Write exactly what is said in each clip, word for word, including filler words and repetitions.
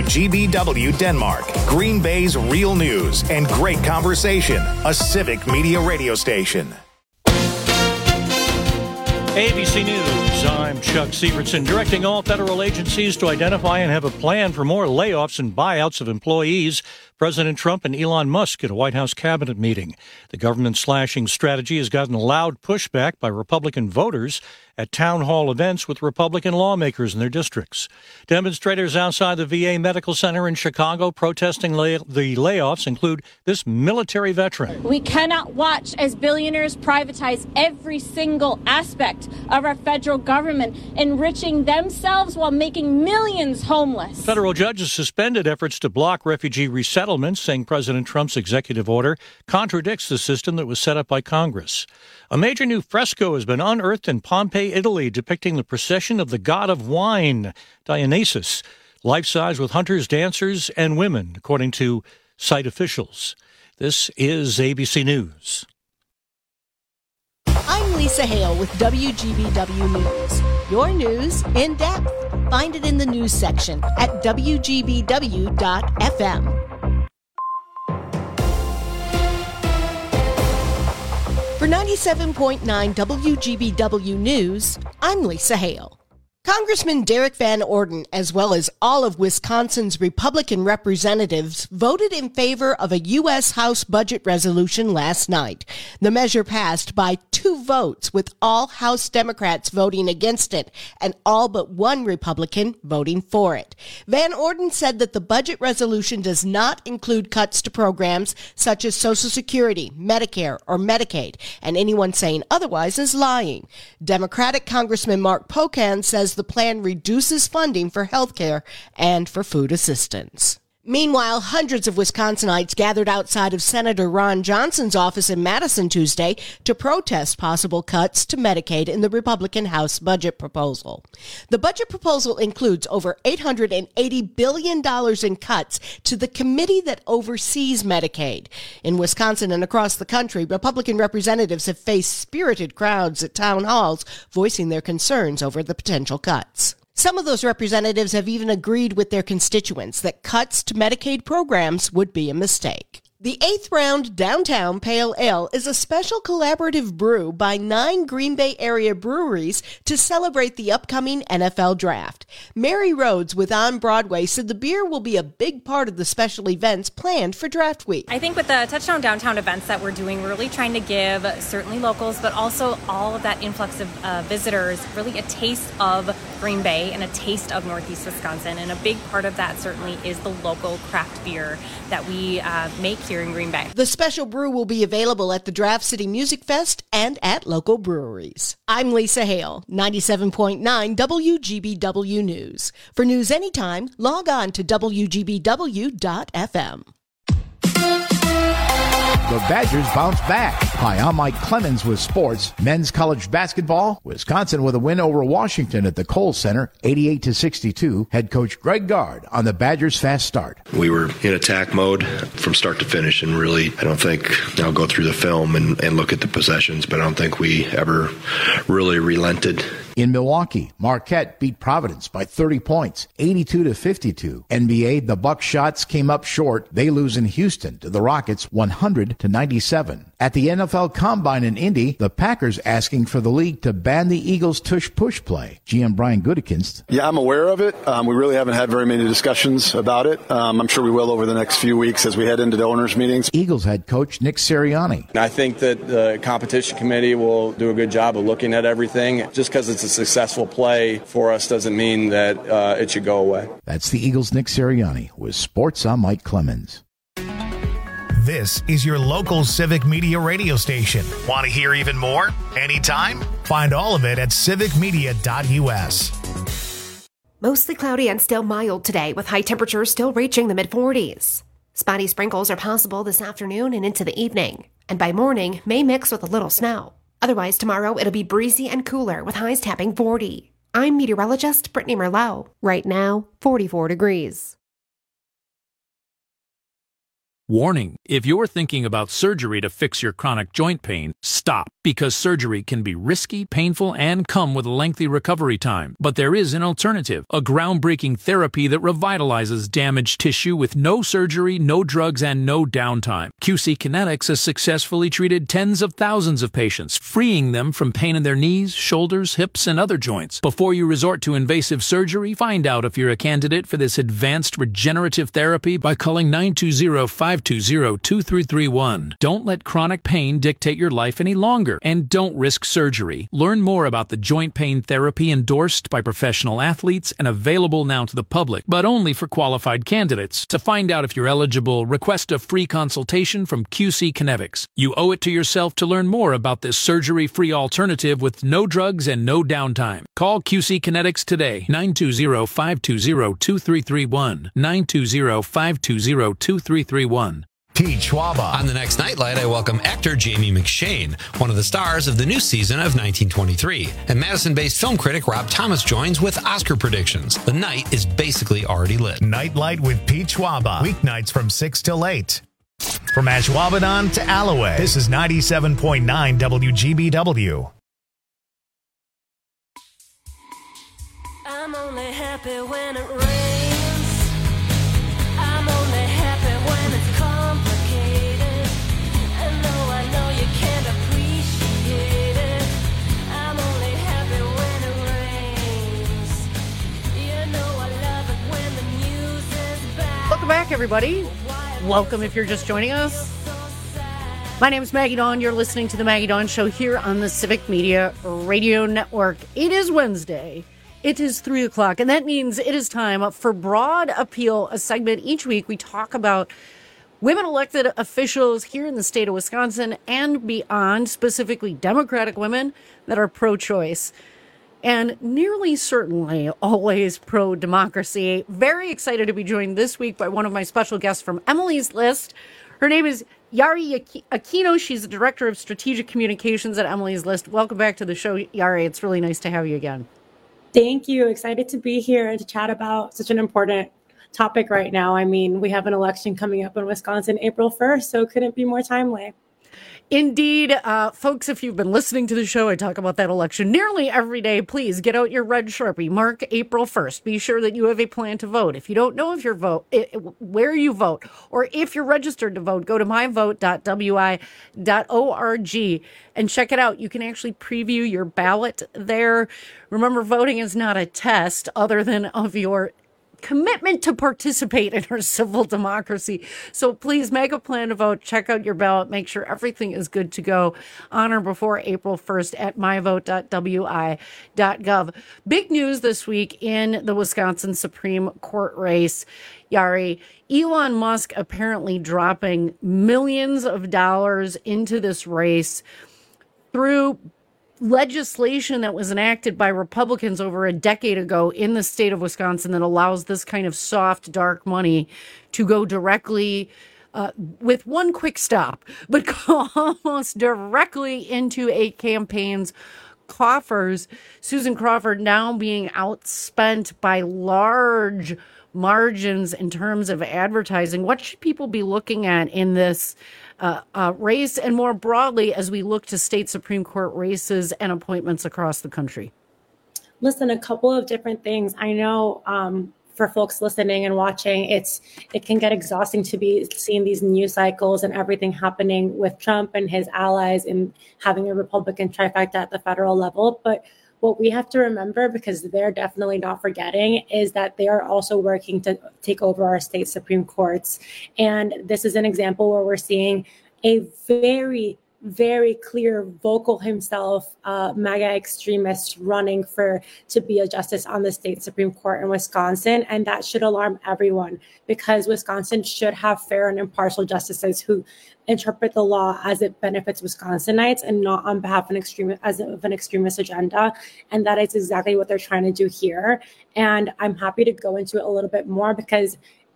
W G B W Denmark, Green Bay's real news and great conversation. A Civic Media radio station. A B C News, I'm Chuck Sievertson, directing all federal agencies to identify and have a plan for more layoffs and buyouts of employees. President Trump and Elon Musk at a White House cabinet meeting. The government slashing strategy has gotten loud pushback by Republican voters at town hall events with Republican lawmakers in their districts. Demonstrators outside the V A Medical Center in Chicago protesting lay- the layoffs include this military veteran. We cannot watch as billionaires privatize every single aspect of our federal government, enriching themselves while making millions homeless. Federal judges suspended efforts to block refugee resettlements, saying President Trump's executive order contradicts the system that was set up by Congress. A major new fresco has been unearthed in Pompeii, Italy, depicting the procession of the god of wine, Dionysus, life-size with hunters, dancers, and women, according to site officials. This is A B C News. I'm Lisa Hale with W G B W News. Your news in depth. Find it in the news section at W G B W dot F M. For ninety-seven point nine W G B W News, I'm Lisa Hale. Congressman Derek Van Orden, as well as all of Wisconsin's Republican representatives, voted in favor of a U S House budget resolution last night. The measure passed by two votes, with all House Democrats voting against it and all but one Republican voting for it. Van Orden said that the budget resolution does not include cuts to programs such as Social Security, Medicare, or Medicaid, and anyone saying otherwise is lying. Democratic Congressman Mark Pocan says the plan reduces funding for health care and for food assistance. Meanwhile, hundreds of Wisconsinites gathered outside of Senator Ron Johnson's office in Madison Tuesday to protest possible cuts to Medicaid in the Republican House budget proposal. The budget proposal includes over eight hundred eighty billion dollars in cuts to the committee that oversees Medicaid. In Wisconsin and across the country, Republican representatives have faced spirited crowds at town halls voicing their concerns over the potential cuts. Some of those representatives have even agreed with their constituents that cuts to Medicaid programs would be a mistake. The eighth round Downtown Pale Ale is a special collaborative brew by nine Green Bay area breweries to celebrate the upcoming N F L draft. Mary Rhodes with On Broadway said the beer will be a big part of the special events planned for draft week. I think with the Touchdown Downtown events that we're doing, we're really trying to give certainly locals, but also all of that influx of uh, visitors, really a taste of Green Bay and a taste of Northeast Wisconsin. And a big part of that certainly is the local craft beer that we uh, make here in Green Bay. The special brew will be available at the Draft City Music Fest and at local breweries. I'm Lisa Hale, ninety-seven point nine W G B W News. For news anytime, log on to W G B W dot F M. The Badgers bounce back. Hi, I'm Mike Clemens with sports. Men's college basketball. Wisconsin with a win over Washington at the Kohl Center, eighty-eight to sixty-two. Head coach Greg Gard on the Badgers' fast start. We were in attack mode from start to finish, and really, I don't think, I'll go through the film and, and look at the possessions, but I don't think we ever really relented. In Milwaukee, Marquette beat Providence by thirty points, eighty-two to fifty-two. N B A, the Bucks shots came up short. They lose in Houston to the Rockets, one hundred to ninety-seven. At the N F L Combine in Indy, the Packers asking for the league to ban the Eagles' tush-push play. G M Brian Gutekunst. Yeah, I'm aware of it. Um, we really haven't had very many discussions about it. Um, I'm sure we will over the next few weeks as we head into the owners' meetings. Eagles head coach Nick Sirianni. I think that the competition committee will do a good job of looking at everything. Just because it's a successful play for us doesn't mean that uh, it should go away. That's the Eagles' Nick Sirianni with Sports. I'm Mike Clemens. This is your local Civic Media radio station. Want to hear even more? Anytime? Find all of it at civic media dot U S. Mostly cloudy and still mild today, with high temperatures still reaching the mid forties. Spotty sprinkles are possible this afternoon and into the evening, and by morning may mix with a little snow. Otherwise, tomorrow it'll be breezy and cooler with highs tapping forty. I'm meteorologist Brittany Merlot. Right now, forty-four degrees. Warning, if you're thinking about surgery to fix your chronic joint pain, stop, because surgery can be risky, painful, and come with a lengthy recovery time. But there is an alternative, a groundbreaking therapy that revitalizes damaged tissue with no surgery, no drugs, and no downtime. Q C Kinetics has successfully treated tens of thousands of patients, freeing them from pain in their knees, shoulders, hips, and other joints. Before you resort to invasive surgery, find out if you're a candidate for this advanced regenerative therapy by calling nine two zero, five two zero, two three three one. Don't let chronic pain dictate your life any longer, and don't risk surgery. Learn more about the joint pain therapy endorsed by professional athletes and available now to the public, but only for qualified candidates. To find out if you're eligible, request a free consultation from Q C Kinetics. You owe it to yourself to learn more about this surgery-free alternative with no drugs and no downtime. Call Q C Kinetics today, nine two zero, five two zero, two three three one, nine two zero, five two zero, two three three one. Pete Schwaba. On the next Nightlight, I welcome actor Jamie McShane, one of the stars of the new season of nineteen twenty-three. And Madison-based film critic Rob Thomas joins with Oscar predictions. The night is basically already lit. Nightlight with Pete Schwaba. Weeknights from six till eight. From Ashwaubenon to Alloway, this is ninety-seven point nine W G B W. I'm only happy when it rains. I'm only happy when it's complicated. And no, I know you can't appreciate it. I'm only happy when it rains. You know I love it when the music's back. Welcome back, everybody. Welcome if you're just joining us. My name is Maggie Dawn. You're listening to The Maggie Dawn Show here on the Civic Media Radio Network. It is Wednesday. It is three o'clock, and that means it is time for Broad Appeal, a segment each week we talk about women elected officials here in the state of Wisconsin and beyond, specifically Democratic women that are pro-choice and nearly certainly always pro-democracy. Very excited to be joined this week by one of my special guests from Emily's List. Her name is Yari Aquino. She's the Director of Strategic Communications at Emily's List. Welcome back to the show, Yari. It's really nice to have you again. Thank you. Excited to be here and to chat about such an important topic right now. I mean, we have an election coming up in Wisconsin April first, so it couldn't be more timely. Indeed. Uh, folks, if you've been listening to the show, I talk about that election nearly every day. Please get out your red Sharpie. Mark April first. Be sure that you have a plan to vote. If you don't know if you're vote, where you vote, or if you're registered to vote, go to my vote dot w i dot org and check it out. You can actually preview your ballot there. Remember, voting is not a test other than of your commitment to participate in our civil democracy. So please make a plan to vote, check out your ballot, make sure everything is good to go on or before April first at my vote dot w i dot gov. Big news this week in the Wisconsin Supreme Court race. Yari, Elon Musk apparently dropping millions of dollars into this race through legislation that was enacted by Republicans over a decade ago in the state of Wisconsin that allows this kind of soft, dark money to go directly uh, with one quick stop, but go almost directly into a campaign's coffers. Susan Crawford now being outspent by large margins in terms of advertising. What should people be looking at in this uh, uh, race, and more broadly as we look to state Supreme Court races and appointments across the country? Listen, a couple of different things. I know um, for folks listening and watching, it's it can get exhausting to be seeing these news cycles and everything happening with Trump and his allies and having a Republican trifecta at the federal level. But what we have to remember, because they're definitely not forgetting, is that they are also working to take over our state Supreme Courts. And this is an example where we're seeing a very, very clear, vocal himself, uh, MAGA extremist running for to be a justice on the state Supreme Court in Wisconsin. And that should alarm everyone, because Wisconsin should have fair and impartial justices who interpret the law as it benefits Wisconsinites and not on behalf of an extremist, as of an extremist agenda. And that is exactly what they're trying to do here. And I'm happy to go into it a little bit more, because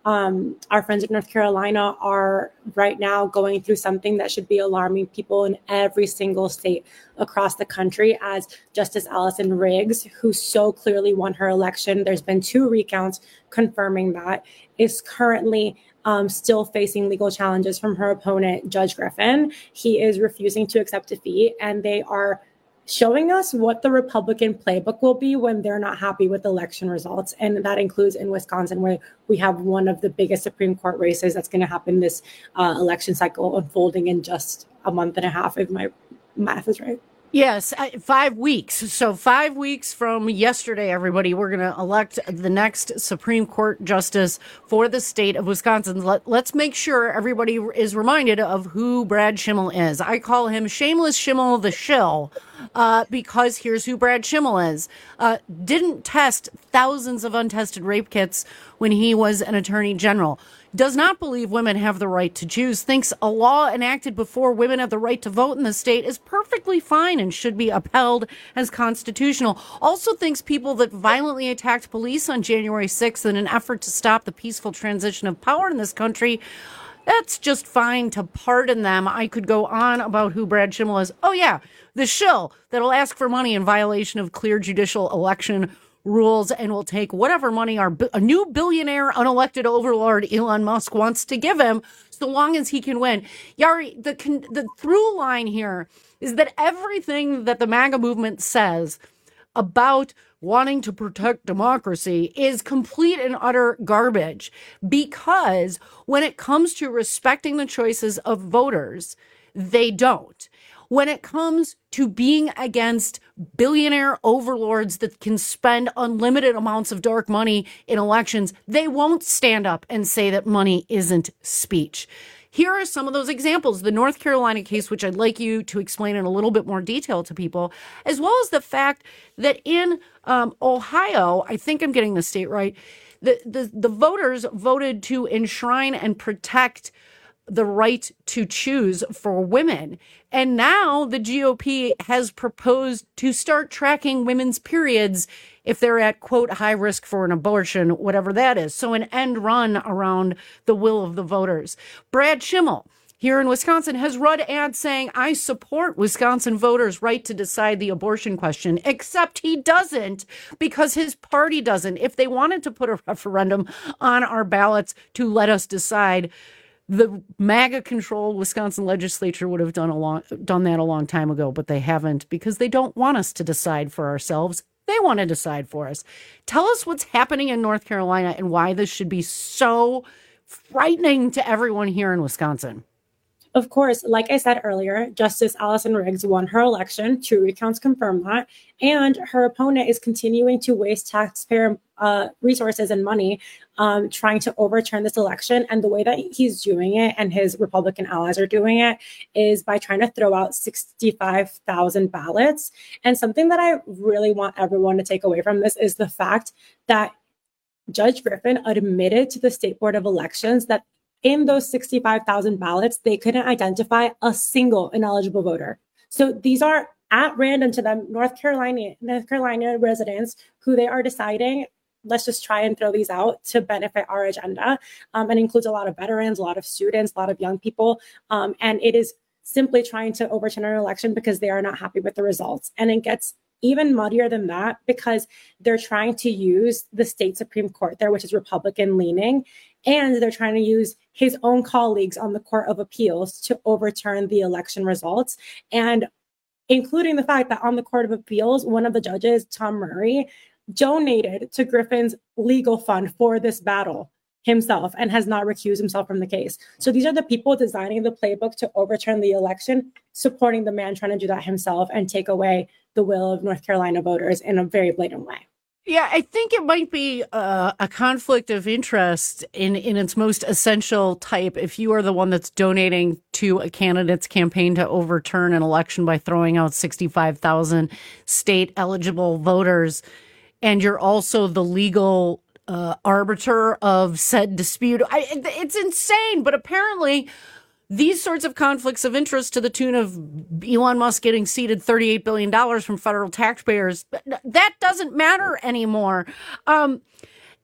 um, our friends in North Carolina are right now going through something that should be alarming people in every single state across the country, as Justice Allison Riggs, who so clearly won her election, there's been two recounts confirming that, is currently um, still facing legal challenges from her opponent, Judge Griffin. He is refusing to accept defeat, and they are showing us what the Republican playbook will be when they're not happy with election results. And that includes in Wisconsin, where we have one of the biggest Supreme Court races that's going to happen this uh, election cycle unfolding in just a month and a half, if my math is right. Yes, five weeks. So five weeks from yesterday, everybody, we're going to elect the next Supreme Court justice for the state of Wisconsin. Let, let's make sure everybody is reminded of who Brad Schimmel is. I call him Shameless Schimmel the Shill, uh, because here's who Brad Schimmel is. Uh, didn't test thousands of untested rape kits when he was an attorney general. Does not believe women have the right to choose, thinks a law enacted before women have the right to vote in the state is perfectly fine and should be upheld as constitutional. Also thinks people that violently attacked police on January sixth in an effort to stop the peaceful transition of power in this country, that's just fine to pardon them. I could go on about who Brad Schimmel is. Oh, yeah, the shill that'll ask for money in violation of clear judicial election rules and will take whatever money our a new billionaire unelected overlord Elon Musk wants to give him, so long as he can win. Yari, the the through line here is that everything that the MAGA movement says about wanting to protect democracy is complete and utter garbage, because when it comes to respecting the choices of voters, they don't. When it comes to being against billionaire overlords that can spend unlimited amounts of dark money in elections, they won't stand up and say that money isn't speech. Here are some of those examples. The North Carolina case, which I'd like you to explain in a little bit more detail to people, as well as the fact that in um, Ohio, I think I'm getting the state right, the, the, the voters voted to enshrine and protect the right to choose for women. And now the G O P has proposed to start tracking women's periods if they're at, quote, high risk for an abortion, whatever that is. So an end run around the will of the voters. Brad Schimmel here in Wisconsin has run ads saying, I support Wisconsin voters' right to decide the abortion question, except he doesn't, because his party doesn't. If they wanted to put a referendum on our ballots to let us decide, the MAGA-controlled Wisconsin legislature would have done a long, done that a long time ago, but they haven't, because they don't want us to decide for ourselves. They want to decide for us. Tell us what's happening in North Carolina and why this should be so frightening to everyone here in Wisconsin. Of course, like I said earlier, Justice Allison Riggs won her election. Two recounts confirm that. And her opponent is continuing to waste taxpayer uh, resources and money um, trying to overturn this election. And the way that he's doing it and his Republican allies are doing it is by trying to throw out sixty-five thousand ballots. And something that I really want everyone to take away from this is the fact that Judge Griffin admitted to the State Board of Elections that in those sixty-five thousand ballots, they couldn't identify a single ineligible voter. So these are at random to them, North Carolina, North Carolina residents who they are deciding, let's just try and throw these out to benefit our agenda. Um, and includes a lot of veterans, a lot of students, a lot of young people. Um, and it is simply trying to overturn an election because they are not happy with the results. And it gets even muddier than that because they're trying to use the state Supreme Court there, which is Republican leaning, and they're trying to use his own colleagues on the Court of Appeals to overturn the election results, and including the fact that on the Court of Appeals, one of the judges, Tom Murray, donated to Griffin's legal fund for this battle himself and has not recused himself from the case. So these are the people designing the playbook to overturn the election, supporting the man trying to do that himself and take away the will of North Carolina voters in a very blatant way. Yeah, I think it might be uh, a conflict of interest in, in its most essential type if you are the one that's donating to a candidate's campaign to overturn an election by throwing out sixty-five thousand state eligible voters, and you're also the legal uh, arbiter of said dispute. I, it's insane, but apparently these sorts of conflicts of interest to the tune of Elon Musk getting seeded thirty-eight billion dollars from federal taxpayers, that doesn't matter anymore. Um,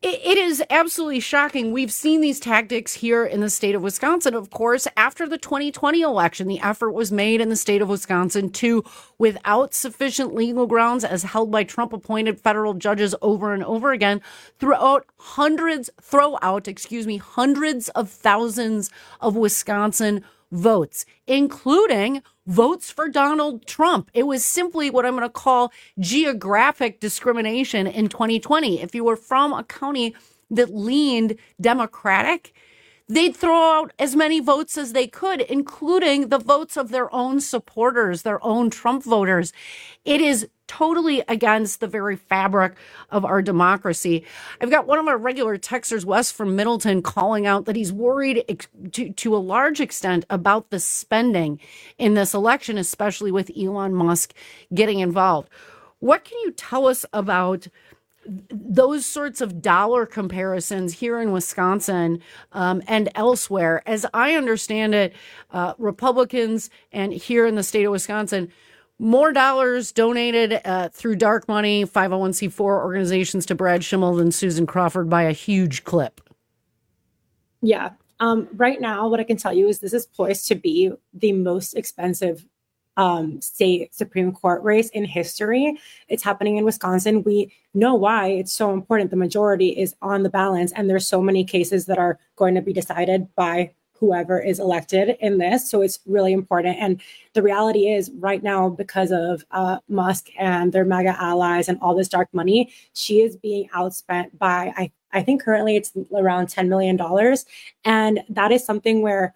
It, it is absolutely shocking. We've seen these tactics here in the state of Wisconsin. Of course, after the twenty twenty election, the effort was made in the state of Wisconsin to, without sufficient legal grounds, as held by Trump-appointed federal judges over and over again, throw out hundreds, throw out, excuse me, hundreds of thousands of Wisconsin votes, including votes for Donald Trump. It was simply what I'm going to call geographic discrimination in twenty twenty. If you were from a county that leaned Democratic, they'd throw out as many votes as they could, including the votes of their own supporters, their own Trump voters. It is totally against the very fabric of our democracy. I've got one of our regular texters, Wes from Middleton, calling out that he's worried ex- to, to a large extent about the spending in this election, especially with Elon Musk getting involved. What can you tell us about those sorts of dollar comparisons here in Wisconsin um, and elsewhere? As I understand it, uh, Republicans and here in the state of Wisconsin, more dollars donated uh, through dark money, five oh one c four organizations to Brad Schimmel than Susan Crawford by a huge clip. Yeah. Um, right now, what I can tell you is this is poised to be the most expensive um, state Supreme Court race in history. It's happening in Wisconsin. We know why it's so important. The majority is on the balance, and there's so many cases that are going to be decided by whoever is elected in this. So it's really important. And the reality is right now, because of uh, Musk and their MAGA allies and all this dark money, she is being outspent by, I, I think currently it's around ten million dollars. And that is something where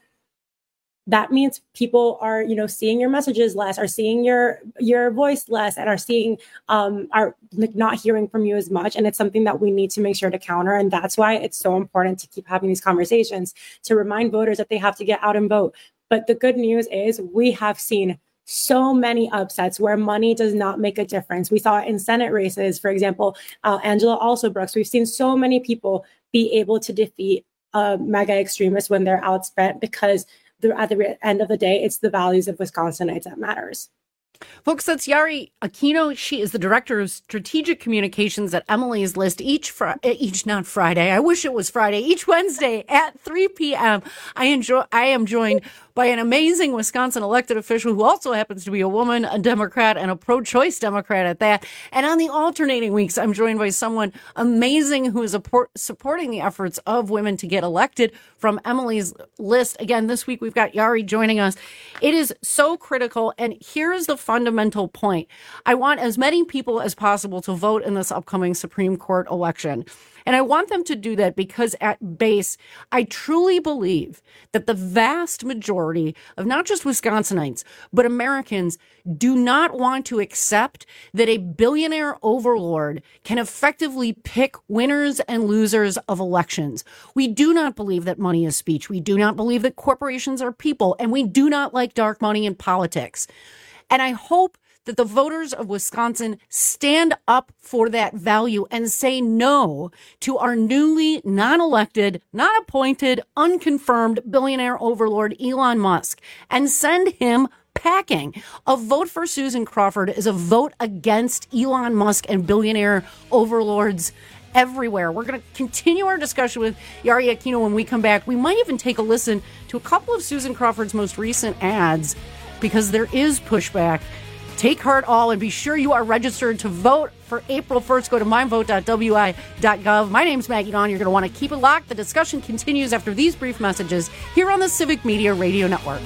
that means people are, you know, seeing your messages less, are seeing your your voice less, and are seeing, um, are not hearing from you as much. And it's something that we need to make sure to counter. And that's why it's so important to keep having these conversations, to remind voters that they have to get out and vote. But the good news is we have seen so many upsets where money does not make a difference. We saw it in Senate races, for example, uh, Angela Alsobrooks. We've seen so many people be able to defeat uh, MAGA extremists when they're outspent, because at the end of the day, it's the values of Wisconsinites that matters. Folks, that's Yari Aquino. She is the Director of Strategic Communications at Emily's List each, fr- each not Friday. I wish it was Friday. Each Wednesday at three p.m. I enjoy. I am joined by an amazing Wisconsin elected official who also happens to be a woman, a Democrat, and a pro-choice Democrat at that. And on the alternating weeks, I'm joined by someone amazing who is support, supporting the efforts of women to get elected from Emily's List. Again, this week we've got Yari joining us. It is so critical. And here's the fundamental point. I want as many people as possible to vote in this upcoming Supreme Court election. And I want them to do that because at base, I truly believe that the vast majority of not just Wisconsinites, but Americans do not want to accept that a billionaire overlord can effectively pick winners and losers of elections. We do not believe that money is speech. We do not believe that corporations are people. And we do not like dark money in politics. And I hope that the voters of Wisconsin stand up for that value and say no to our newly non-elected, not appointed, unconfirmed billionaire overlord Elon Musk and send him packing. A vote for Susan Crawford is a vote against Elon Musk and billionaire overlords everywhere. We're going to continue our discussion with Yari Aquino when we come back. We might even take a listen to a couple of Susan Crawford's most recent ads, because there is pushback. Take heart all and be sure you are registered to vote for April first. Go to my vote dot w i dot gov. My name's Maggie Dawn. You're going to want to keep it locked. The discussion continues after these brief messages here on the Civic Media Radio Network.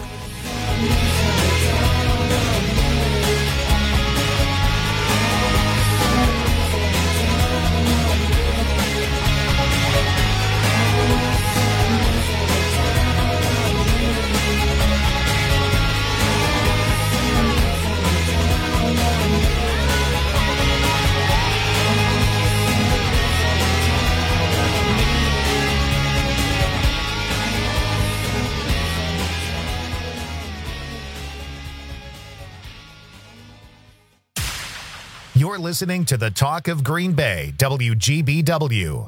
You're listening to the Talk of Green Bay, W G B W.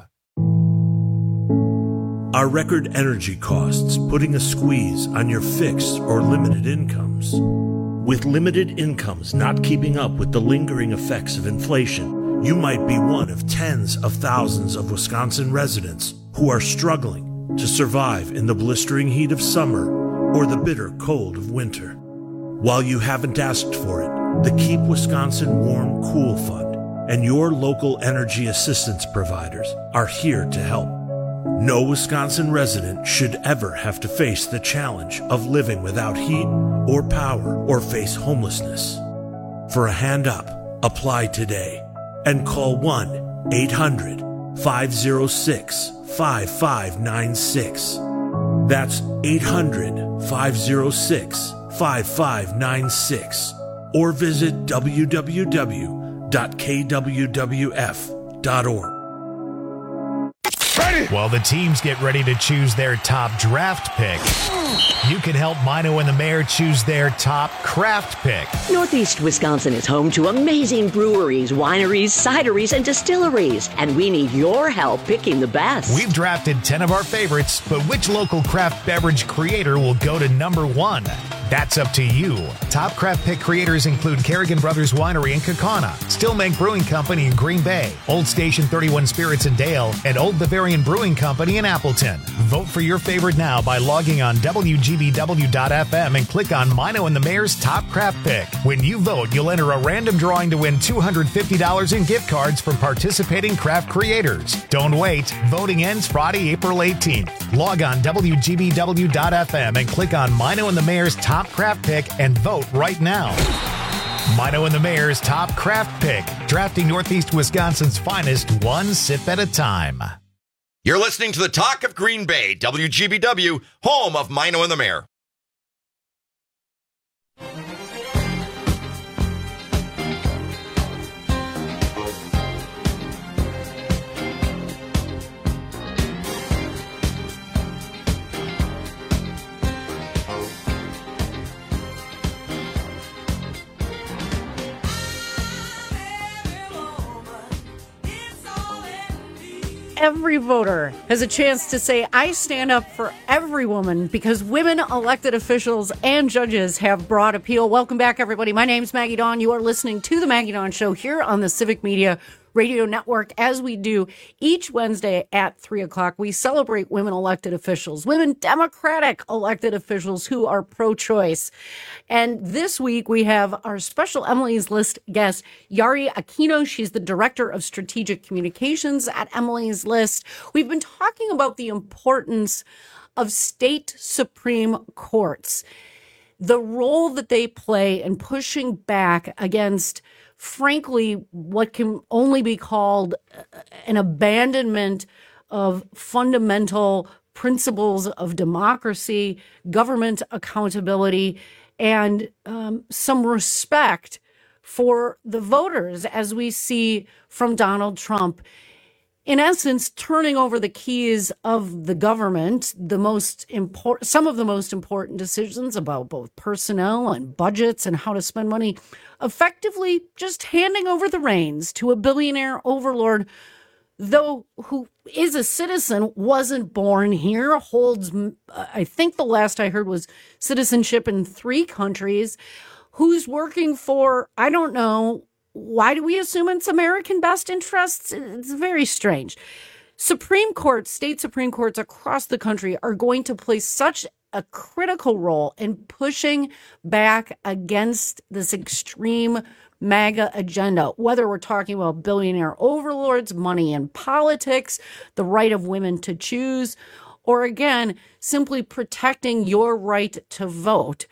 Are record energy costs putting a squeeze on your fixed or limited incomes? With limited incomes not keeping up with the lingering effects of inflation, You might be one of tens of thousands of Wisconsin residents who are struggling to survive in the blistering heat of summer or the bitter cold of winter. While you haven't asked for it, the Keep Wisconsin Warm Cool Fund and your local energy assistance providers are here to help. No Wisconsin resident should ever have to face the challenge of living without heat or power or face homelessness. For a hand up, apply today and call one eight hundred five oh six five five nine six. That's eight hundred five oh six five five nine six. Or visit w w w dot k w w f dot org. While the teams get ready to choose their top draft pick, you can help Mino and the Mayor choose their top craft pick. Northeast Wisconsin is home to amazing breweries, wineries, cideries, and distilleries, and we need your help picking the best. We've drafted ten of our favorites, but which local craft beverage creator will go to number one? That's up to you. Top craft pick creators include Kerrigan Brothers Winery in Kaukauna, Stillmake Brewing Company in Green Bay, Old Station thirty-one Spirits in Dale, and Old Bavarian Brewing Company in Appleton. Vote for your favorite now by logging on w g b w dot f m and click on Mino and the Mayor's Top Craft Pick. When you vote, you'll enter a random drawing to win two hundred fifty dollars in gift cards from participating craft creators. Don't wait. Voting ends Friday, April eighteenth. Log on w g b w dot f m and click on Mino and the Mayor's Top Craft Pick and vote right now. Mino and the Mayor's Top Craft Pick, drafting Northeast Wisconsin's finest one sip at a time. You're listening to the Talk of Green Bay, W G B W, home of Mino and the Mayor. Every voter has a chance to say, I stand up for every woman, because women elected officials and judges have broad appeal. Welcome back, everybody. My name's Maggie Dawn. You are listening to The Maggie Dawn Show here on the Civic Media Radio Network. As we do each Wednesday at three o'clock, we celebrate women elected officials, women Democratic elected officials who are pro-choice. And this week we have our special Emily's List guest, Yari Aquino. She's the Director of Strategic Communications at Emily's List. We've been talking about the importance of state Supreme Courts, the role that they play in pushing back against, frankly, what can only be called an abandonment of fundamental principles of democracy, government accountability, and um, some respect for the voters, as we see from Donald Trump. In essence, turning over the keys of the government, the most important, some of the most important decisions about both personnel and budgets and how to spend money, effectively just handing over the reins to a billionaire overlord, though who is a citizen, wasn't born here, holds, I think the last I heard was citizenship in three countries, who's working for, I don't know, why do we assume it's American best interests? It's very strange. Supreme Courts, state Supreme Courts across the country are going to play such a critical role in pushing back against this extreme MAGA agenda, whether we're talking about billionaire overlords, money in politics, the right of women to choose, or again, simply protecting your right to vote.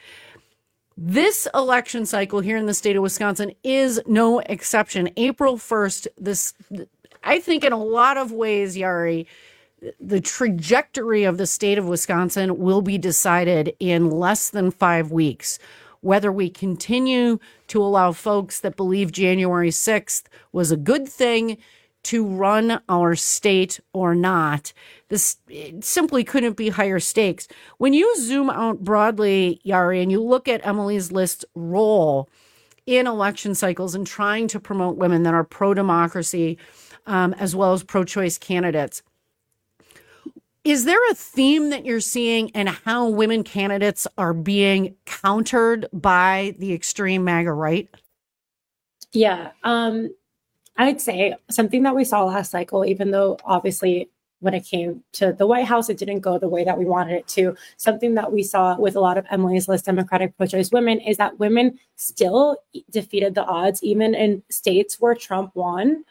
This election cycle here in the state of Wisconsin is no exception. April first, this, I think in a lot of ways, Yari, the trajectory of the state of Wisconsin will be decided in less than five weeks. Whether we continue to allow folks that believe January sixth was a good thing to run our state or not. This simply couldn't be higher stakes. When you zoom out broadly, Yari, and you look at Emily's List's role in election cycles and trying to promote women that are pro-democracy, um, as well as pro-choice candidates, is there a theme that you're seeing in how women candidates are being countered by the extreme MAGA right? Yeah. Um, I'd say something that we saw last cycle, even though obviously when it came to the White House, it didn't go the way that we wanted it to. Something that we saw with a lot of Emily's List Democratic pro-choice women is that women still defeated the odds, even in states where Trump won.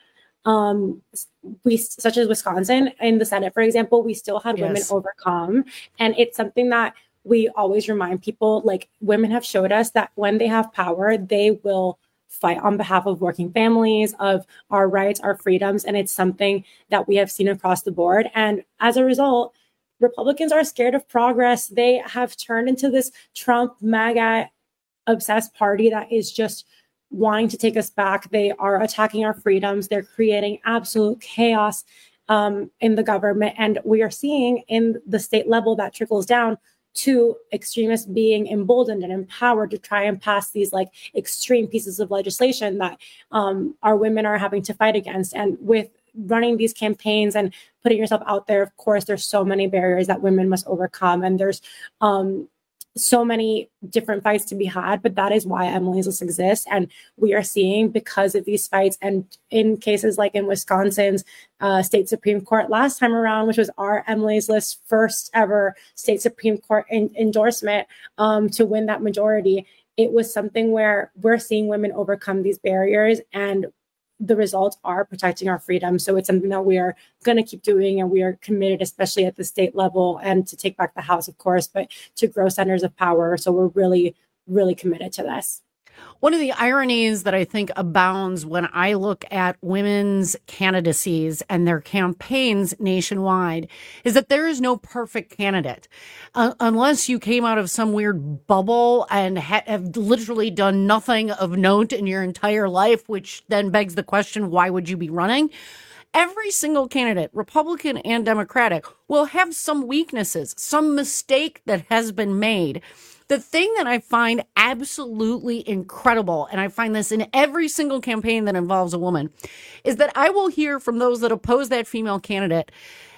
Um, we, such as Wisconsin, in the Senate, for example, we still had women Yes. overcome. And it's something that we always remind people, like, women have showed us that when they have power, they will fight on behalf of working families, of our rights, our freedoms. And it's something that we have seen across the board. And as a result, Republicans are scared of progress. They have turned into this Trump MAGA obsessed party that is just wanting to take us back. They are attacking our freedoms. They're creating absolute chaos um, in the government. And we are seeing in the state level that trickles down to extremists being emboldened and empowered to try and pass these like extreme pieces of legislation that um, our women are having to fight against. And with running these campaigns and putting yourself out there, of course, there's so many barriers that women must overcome. And there's um, so many different fights to be had, but that is why Emily's List exists. And we are seeing, because of these fights, and in cases like in Wisconsin's uh, state Supreme Court last time around, which was our Emily's List first ever state Supreme Court in- endorsement um, to win that majority, it was something where we're seeing women overcome these barriers, and the results are protecting our freedom. So it's something that we are going to keep doing, and we are committed, especially at the state level, and to take back the House, of course, but to grow centers of power. So we're really, really committed to this. One of the ironies that I think abounds when I look at women's candidacies and their campaigns nationwide is that there is no perfect candidate. Uh, unless you came out of some weird bubble and ha- have literally done nothing of note in your entire life, which then begs the question, why would you be running? Every single candidate, Republican and Democratic, will have some weaknesses, some mistake that has been made. The thing that I find absolutely incredible, and I find this in every single campaign that involves a woman, is that I will hear from those that oppose that female candidate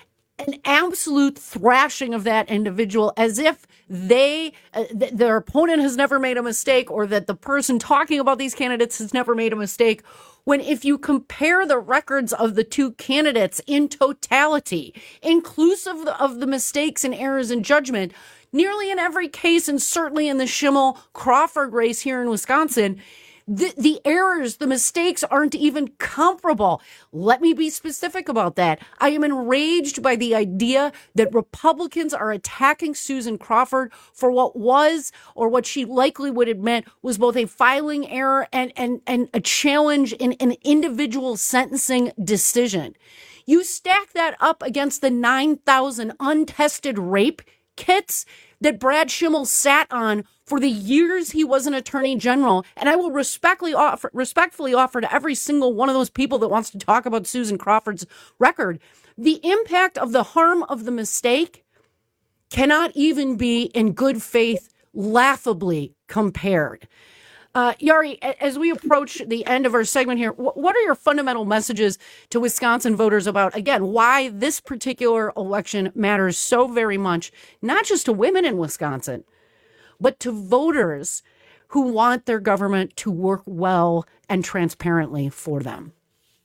an absolute thrashing of that individual, as if they, uh, th- their opponent has never made a mistake, or that the person talking about these candidates has never made a mistake. When if you compare the records of the two candidates in totality, inclusive of the, of the mistakes and errors in judgment, nearly in every case, and certainly in the Schimmel-Crawford race here in Wisconsin, the, the errors, the mistakes aren't even comparable. Let me be specific about that. I am enraged by the idea that Republicans are attacking Susan Crawford for what was, or what she likely would admit was, both a filing error and, and, and a challenge in an individual sentencing decision. You stack that up against the nine thousand untested rape kits that Brad Schimmel sat on for the years he was an attorney general. And I will respectfully offer, respectfully offer to every single one of those people that wants to talk about Susan Crawford's record, the impact of the harm of the mistake cannot even be in good faith laughably compared. Uh, Yari, as we approach the end of our segment here, what are your fundamental messages to Wisconsin voters about, again, why this particular election matters so very much, not just to women in Wisconsin, but to voters who want their government to work well and transparently for them?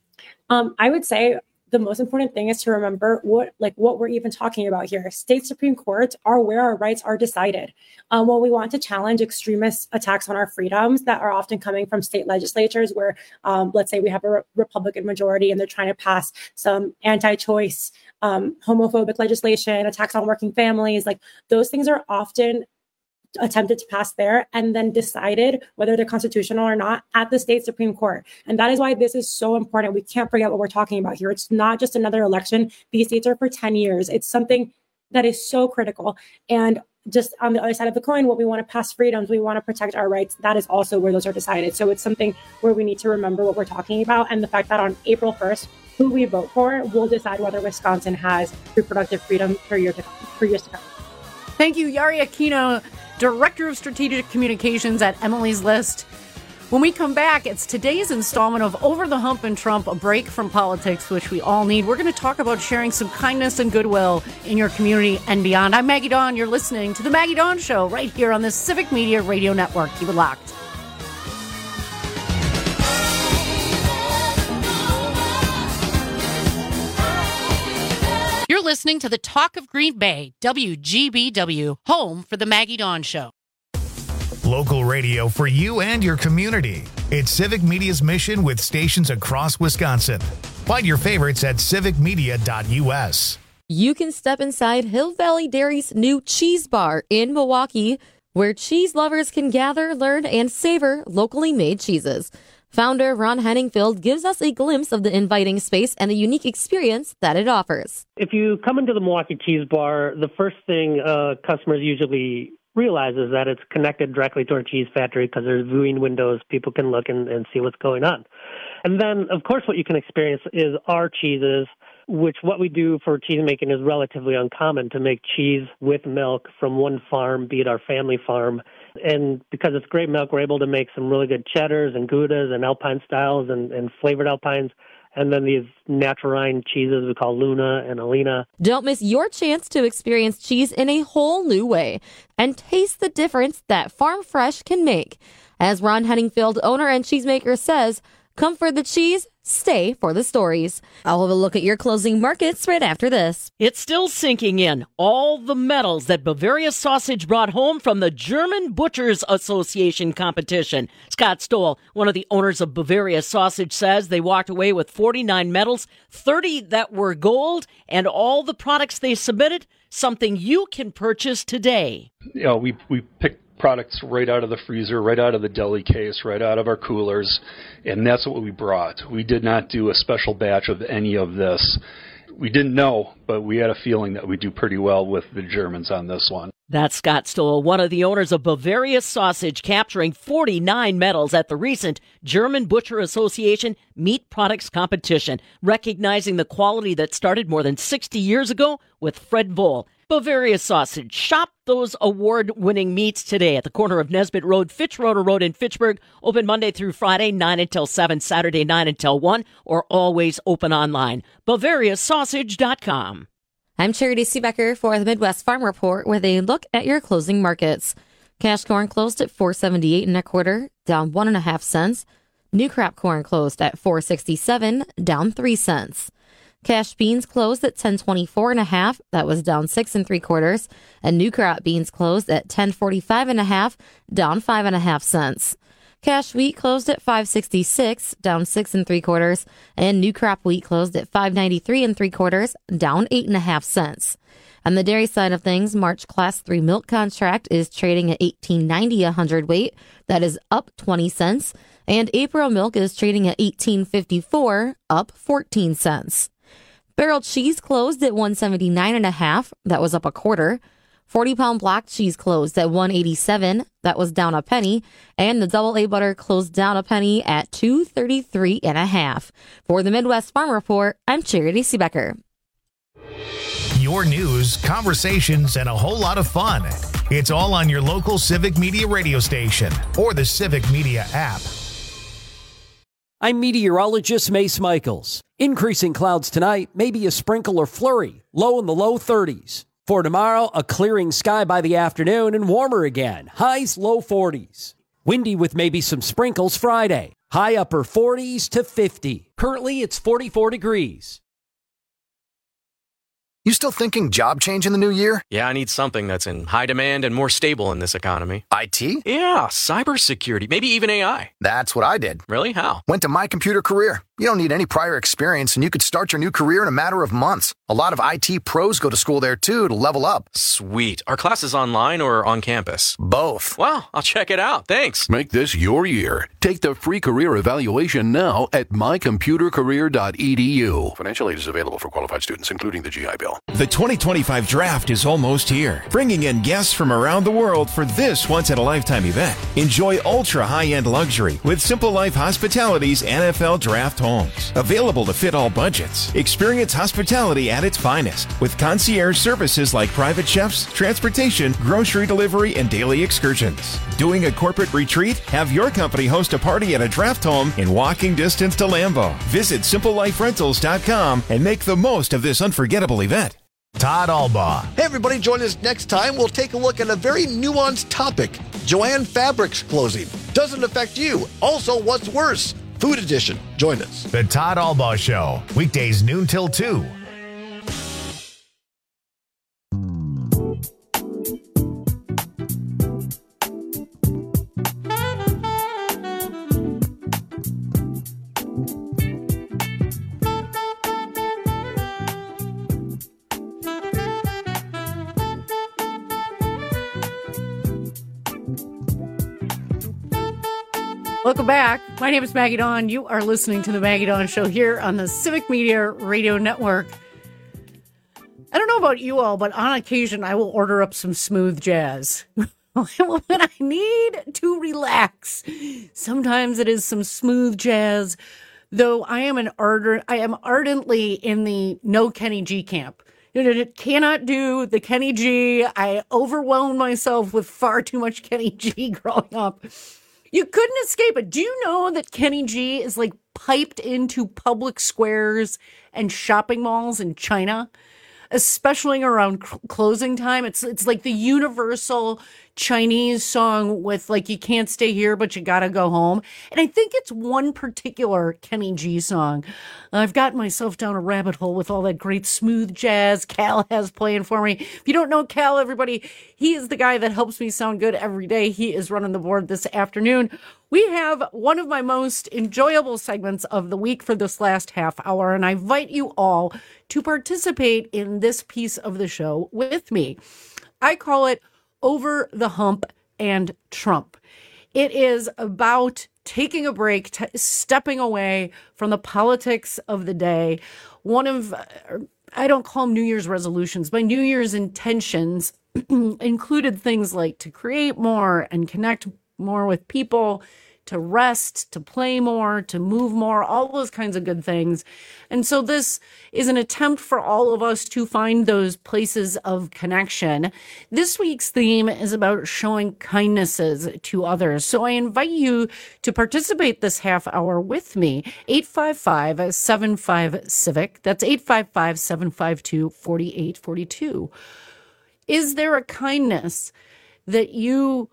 Um, I would say the most important thing is to remember what, like what we're even talking about here. State Supreme Courts are where our rights are decided. Um, when we want to challenge extremist attacks on our freedoms that are often coming from state legislatures where, um, let's say we have a re- Republican majority and they're trying to pass some anti-choice, um, homophobic legislation, attacks on working families, like those things are often attempted to pass there and then decided whether they're constitutional or not at the state Supreme Court. And that is why this is so important. We can't forget what we're talking about here. It's not just another election. These states are for ten years. It's something that is so critical. And just on the other side of the coin, what we want to pass freedoms, we want to protect our rights. That is also where those are decided. So it's something where we need to remember what we're talking about. And the fact that on April first, who we vote for will decide whether Wisconsin has reproductive freedom for, year to, for years to come. Thank you, Yari Aquino, Director of Strategic Communications at Emily's List. When we come back, it's today's installment of Over the Hump and Trump, a break from politics, which we all need. We're going to talk about sharing some kindness and goodwill in your community and beyond. I'm Maggie Dawn. You're listening to The Maggie Dawn Show right here on the Civic Media Radio Network. Keep it locked. listening to the Talk of Green Bay, W G B W, home for the Maggie Dawn Show. Local radio for you and your community. It's Civic Media's mission with stations across Wisconsin. Find your favorites at civic media dot u s. You can step inside Hill Valley Dairy's new cheese bar in Milwaukee, where cheese lovers can gather, learn, and savor locally made cheeses. Founder Ron Henningfield gives us a glimpse of the inviting space and the unique experience that it offers. If you come into the Milwaukee Cheese Bar, the first thing uh, customers usually realize is that it's connected directly to our cheese factory because there's viewing windows. People can look and, and see what's going on. And then, of course, what you can experience is our cheeses, which what we do for cheese making is relatively uncommon, to make cheese with milk from one farm, be it our family farm. And because it's great milk, we're able to make some really good cheddars and Goudas and Alpine styles and, and flavored Alpines. And then these natural rind cheeses we call Luna and Alina. Don't miss your chance to experience cheese in a whole new way and taste the difference that Farm Fresh can make. As Ron Henningfield, owner and cheesemaker, says, come for the cheese, stay for the stories. I'll have a look at your closing markets right after this. It's still sinking in. All the medals that Bavaria Sausage brought home from the German Butchers Association competition. Scott Stoll, one of the owners of Bavaria Sausage, says they walked away with forty-nine medals, thirty that were gold, and all the products they submitted, something you can purchase today. You know, we, we picked products right out of the freezer, right out of the deli case, right out of our coolers, and that's what we brought. We did not do a special batch of any of this. We didn't know, but we had a feeling that we'd do pretty well with the Germans on this one. That's Scott Stoll, one of the owners of Bavaria Sausage, capturing forty-nine medals at the recent German Butcher Association Meat Products Competition, recognizing the quality that started more than sixty years ago with Fred Voll. Bavaria Sausage. Shop those award-winning meats today at the corner of Nesbitt Road, Fitzroder Road in Fitchburg. Open Monday through Friday, nine until seven, Saturday, nine until one, or always open online. Bavaria Sausage dot com. I'm Charity Seebecker for the Midwest Farm Report with a look at your closing markets. Cash corn closed at four seventy-eight and a quarter, down one and a half cents. New crop corn closed at four sixty-seven, down three cents. Cash beans closed at ten twenty-four and a half. That was down six and three quarters. And new crop beans closed at ten forty-five and a half, down five and a half cents. Cash wheat closed at five sixty-six, down six and three quarters. And new crop wheat closed at five ninety-three and three quarters, down eight and a half cents. On the dairy side of things, March class three milk contract is trading at eighteen ninety a hundredweight. That is up twenty cents. And April milk is trading at eighteen fifty-four, up fourteen cents. Barrel cheese closed at one seventy-nine and a half. That was up a quarter. forty pound block cheese closed at one eighty-seven. That was down a penny. And the double A butter closed down a penny at two thirty-three and a half. For the Midwest Farm Report, I'm Charity Seebecker. Your news, conversations, and a whole lot of fun. It's all on your local Civic Media radio station or the Civic Media app. I'm meteorologist Mace Michaels. Increasing clouds tonight, maybe a sprinkle or flurry, low in the low thirties. For tomorrow, a clearing sky by the afternoon and warmer again, highs low forties. Windy with maybe some sprinkles Friday, high upper forties to fifty. Currently, it's forty-four degrees. You still thinking job change in the new year? Yeah, I need something that's in high demand and more stable in this economy. I T? Yeah, cybersecurity, maybe even A I. That's what I did. Really? How? Went to My Computer Career. You don't need any prior experience, and you could start your new career in a matter of months. A lot of I T pros go to school there, too, to level up. Sweet. Are classes online or on campus? Both. Wow, I'll check it out. Thanks. Make this your year. Take the free career evaluation now at my computer career dot e d u. Financial aid is available for qualified students, including the G I Bill. The twenty twenty-five draft is almost here, bringing in guests from around the world for this once-in-a-lifetime event. Enjoy ultra-high-end luxury with Simple Life Hospitality's N F L Draft Homes. Available to fit all budgets. Experience hospitality at its finest with concierge services like private chefs, transportation, grocery delivery, and daily excursions. Doing a corporate retreat? Have your company host a party at a draft home in walking distance to Lambeau. Visit simple life rentals dot com and make the most of this unforgettable event. Todd Albaugh. Hey, everybody, join us next time. We'll take a look at a very nuanced topic. Joann Fabrics closing. Doesn't affect you. Also, what's worse? Food Edition. Join us. The Todd Albaugh Show. Weekdays noon till two. Welcome back. My name is Maggie Dawn. You are listening to the Maggie Dawn Show here on the Civic Media Radio Network. I don't know about you all, but on occasion I will order up some smooth jazz. When I need to relax. Sometimes it is some smooth jazz, though I am an ardent, I am ardently in the no Kenny G camp. You know, cannot do the Kenny G. I overwhelmed myself with far too much Kenny G growing up. You couldn't escape it. Do you know that Kenny G is like piped into public squares and shopping malls in China? Especially around cl- closing time. It's it's like the universal Chinese song with like, you can't stay here, but you gotta go home. And I think it's one particular Kenny G song. I've gotten myself down a rabbit hole with all that great smooth jazz Cal has playing for me. If you don't know Cal, everybody, he is the guy that helps me sound good every day. He is running the board this afternoon. We have one of my most enjoyable segments of the week for this last half hour, and I invite you all to participate in this piece of the show with me. I call it Over the Hump and Trump. It is about taking a break, t- stepping away from the politics of the day. One of, I don't call them New Year's resolutions, but New Year's intentions included things like to create more and connect more with people, to rest, to play more, to move more, all those kinds of good things. And so this is an attempt for all of us to find those places of connection. This week's theme is about showing kindnesses to others. So I invite you to participate this half hour with me. eight five five, seven five, CIVIC. That's eight five five, seven five two, four eight four two. Is there a kindness that you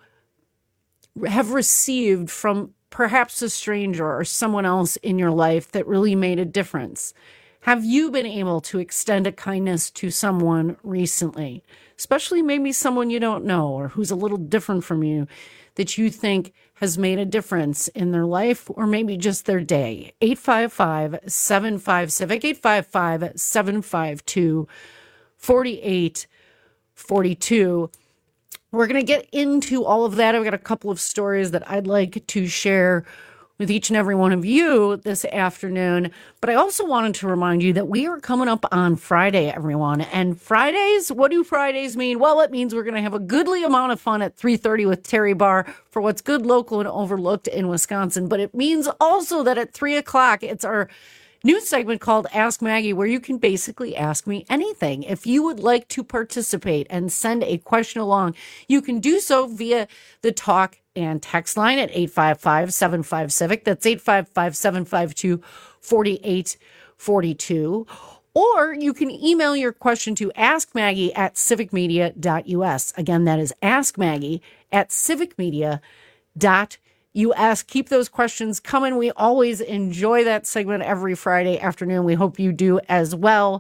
have received from perhaps a stranger or someone else in your life that really made a difference? Have you been able to extend a kindness to someone recently, especially maybe someone you don't know or who's a little different from you, that you think has made a difference in their life or maybe just their day? eight five five, seven five, CIVIC, eight five five, seven five two, four eight four two. We're going to get into all of that. I've got a couple of stories that I'd like to share with each and every one of you this afternoon. But I also wanted to remind you that we are coming up on Friday, everyone. And Fridays, what do Fridays mean? Well, it means we're going to have a goodly amount of fun at three thirty with Terry Barr for what's good, local, and overlooked in Wisconsin. But it means also that at three o'clock, it's our new segment called Ask Maggie, where you can basically ask me anything. If you would like to participate and send a question along, you can do so via the talk and text line at eight five five, seven five, CIVIC. That's eight five five, seven five two, four eight four two. Or you can email your question to askmaggie at civicmedia dot u s. Again, that is askmaggie at civicmedia dot u s. You ask, keep those questions coming. We always enjoy that segment every Friday afternoon. We hope you do as well.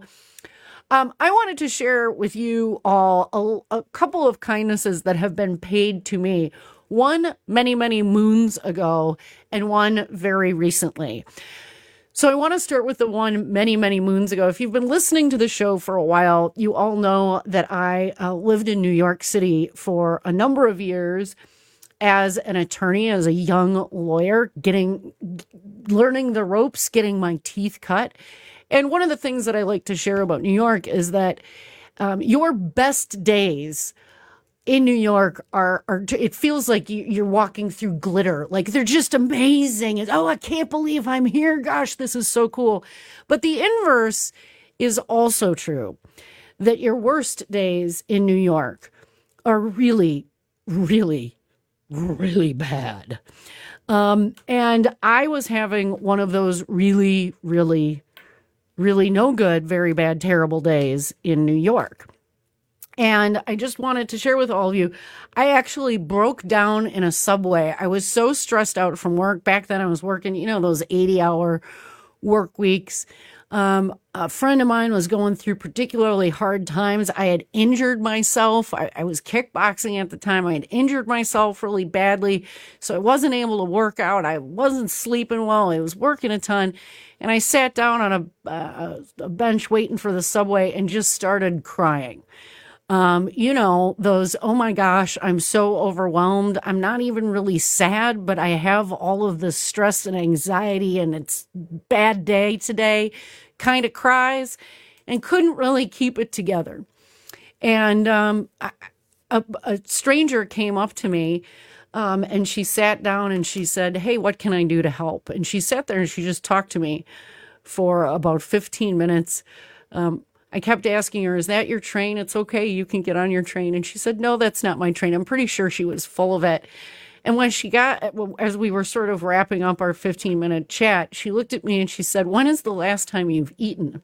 Um, I wanted to share with you all a, a couple of kindnesses that have been paid to me. One many, many moons ago and one very recently. So I want to start with the one many, many moons ago. If you've been listening to the show for a while, you all know that I uh, lived in New York City for a number of years as an attorney, as a young lawyer, getting, learning the ropes, getting my teeth cut. And one of the things that I like to share about New York is that um, your best days in New York are, are it feels like you, you're walking through glitter. Like they're just amazing. And, oh, I can't believe I'm here. Gosh, this is so cool. But the inverse is also true, that your worst days in New York are really, really really bad. Um, and I was having one of those really, really, really no good, very bad, terrible days in New York. And I just wanted to share with all of you, I actually broke down in a subway. I was so stressed out from work. Back then I was working, you know, those eighty hour work weeks. Um, a friend of mine was going through particularly hard times. I had injured myself. I, I was kickboxing at the time. I had injured myself really badly. So I wasn't able to work out. I wasn't sleeping well. I was working a ton. And I sat down on a, uh, a bench waiting for the subway and just started crying. Um, you know, those, oh my gosh, I'm so overwhelmed. I'm not even really sad, but I have all of this stress and anxiety and it's bad day today kind of cries, and couldn't really keep it together. And um, a, a stranger came up to me um, and she sat down and she said, hey, what can I do to help? And she sat there and she just talked to me for about fifteen minutes. Um, I kept asking her, is that your train? It's okay. You can get on your train. And she said, no, that's not my train. I'm pretty sure she was full of it. And when she got, as we were sort of wrapping up our fifteen minute chat, she looked at me and she said, when is the last time you've eaten?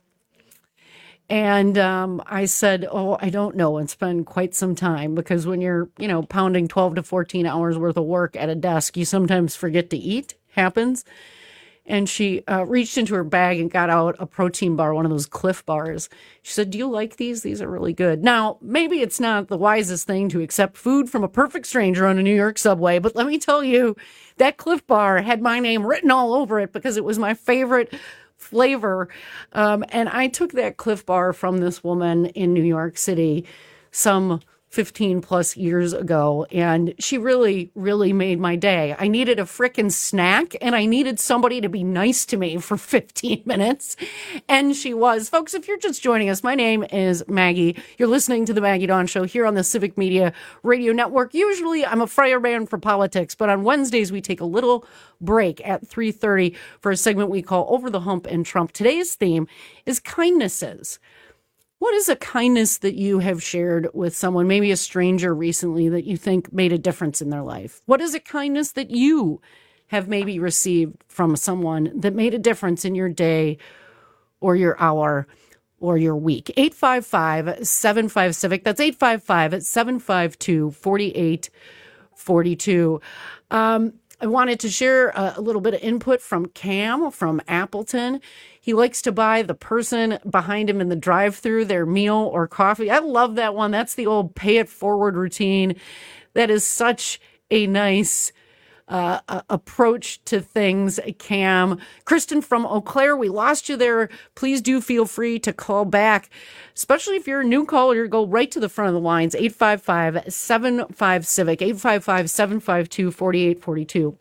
And um, I said, oh, I don't know. It's been quite some time, because when you're, you know, pounding twelve to fourteen hours worth of work at a desk, you sometimes forget to eat. Happens. And she uh, reached into her bag and got out a protein bar, one of those Cliff bars. She said, do you like these? These are really good. Now, maybe it's not the wisest thing to accept food from a perfect stranger on a New York subway, but let me tell you, that Cliff bar had my name written all over it because it was my favorite flavor. Um, and I took that Cliff bar from this woman in New York City some fifteen plus years ago, and she really, really made my day. I needed a frickin' snack, and I needed somebody to be nice to me for fifteen minutes, and she was. Folks, if you're just joining us, my name is Maggie. You're listening to The Maggie Dawn Show here on the Civic Media Radio Network. Usually, I'm a fireman for politics, but on Wednesdays, we take a little break at three thirty for a segment we call Over the Hump and Trump. Today's theme is kindnesses. What is a kindness that you have shared with someone, maybe a stranger recently, that you think made a difference in their life? What is a kindness that you have maybe received from someone that made a difference in your day or your hour or your week? eight five five, seven five, CIVIC. That's eight five five, seven five two, four eight four two. Um, I wanted to share a, a little bit of input from Cam from Appleton. He likes to buy the person behind him in the drive-thru their meal or coffee. I love that one. That's the old pay it forward routine. That is such a nice uh, uh, approach to things, Cam. Kristen from Eau Claire, we lost you there. Please do feel free to call back, especially if you're a new caller. Go right to the front of the lines, eight five five, seven five, CIVIC, eight five five, seven five two, four eight four two.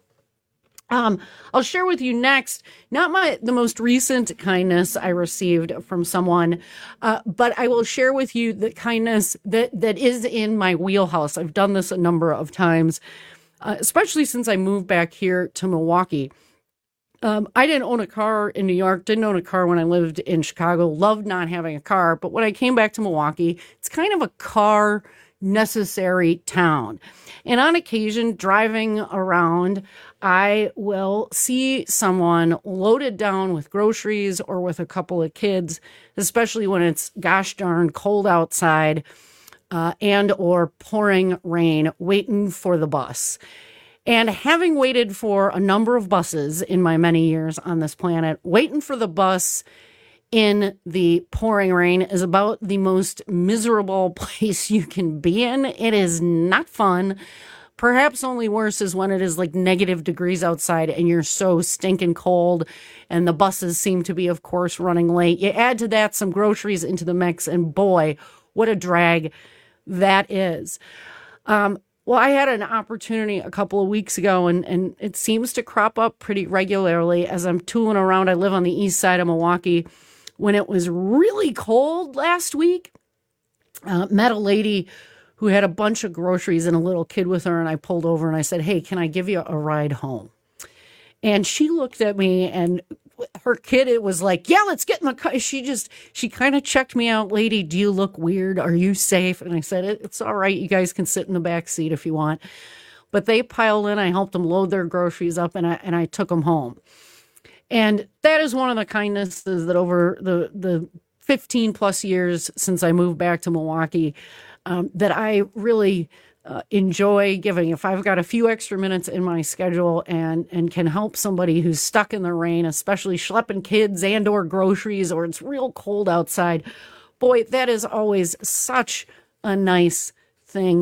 Um, I'll share with you next, not my the most recent kindness I received from someone, uh, but I will share with you the kindness that, that is in my wheelhouse. I've done this a number of times, uh, especially since I moved back here to Milwaukee. Um, I didn't own a car in New York, didn't own a car when I lived in Chicago, loved not having a car. But when I came back to Milwaukee, it's kind of a car necessary town. And on occasion, driving around, I will see someone loaded down with groceries or with a couple of kids, especially when it's gosh darn cold outside uh, and or pouring rain, waiting for the bus. And having waited for a number of buses in my many years on this planet, waiting for the bus in the pouring rain is about the most miserable place you can be in. It is not fun. Perhaps only worse is when it is like negative degrees outside and you're so stinking cold and the buses seem to be, of course, running late. You add to that some groceries into the mix, and boy, what a drag that is. Um, well, I had an opportunity a couple of weeks ago, and, and it seems to crop up pretty regularly as I'm tooling around. I live on the east side of Milwaukee. When it was really cold last week, uh, met a lady who had a bunch of groceries and a little kid with her, and I pulled over and I said, hey, can I give you a ride home? And she looked at me, and her kid, it was like, yeah, let's get in the car. She just, she kind of checked me out. Lady, do you look weird? Are you safe? And I said, it's all right. You guys can sit in the back seat if you want. But they piled in. I helped them load their groceries up, and I, and I took them home. And that is one of the kindnesses that over the, the fifteen plus years since I moved back to Milwaukee, um, that I really uh, enjoy giving. If I've got a few extra minutes in my schedule and, and can help somebody who's stuck in the rain, especially schlepping kids and or groceries, or it's real cold outside, boy, that is always such a nice thing